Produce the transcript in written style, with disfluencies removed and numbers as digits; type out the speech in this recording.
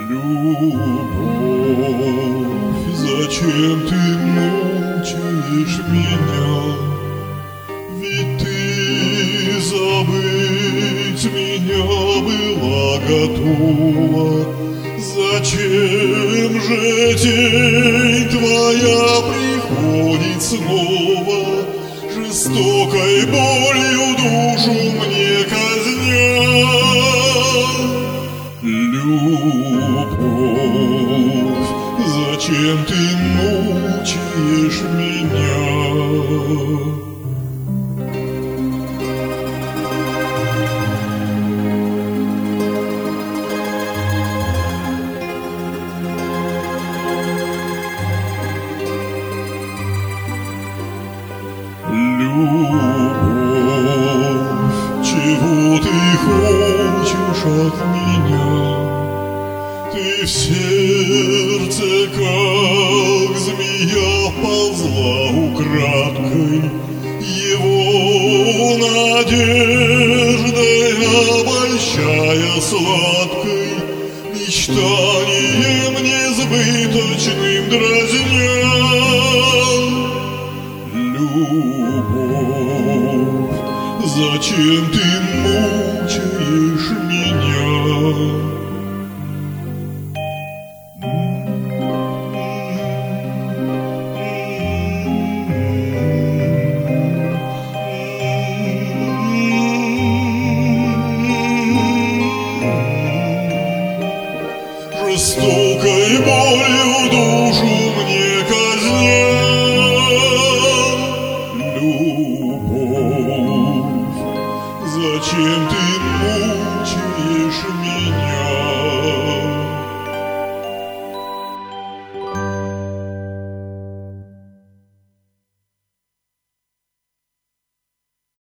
Любовь, зачем ты мучаешь меня? Ведь ты забыть меня была готова. Зачем же тень твоя приходит снова, жестокой болью душу мне казня? Любовь, зачем ты мучаешь меня? Любовь, чего ты хочешь от меня? Ты в сердце, как змея, ползла украдкой, его надеждой обольщая сладкой, мечтанием несбыточным дразня. Любовь, зачем ты мучаешь меня? Жестокой болью душу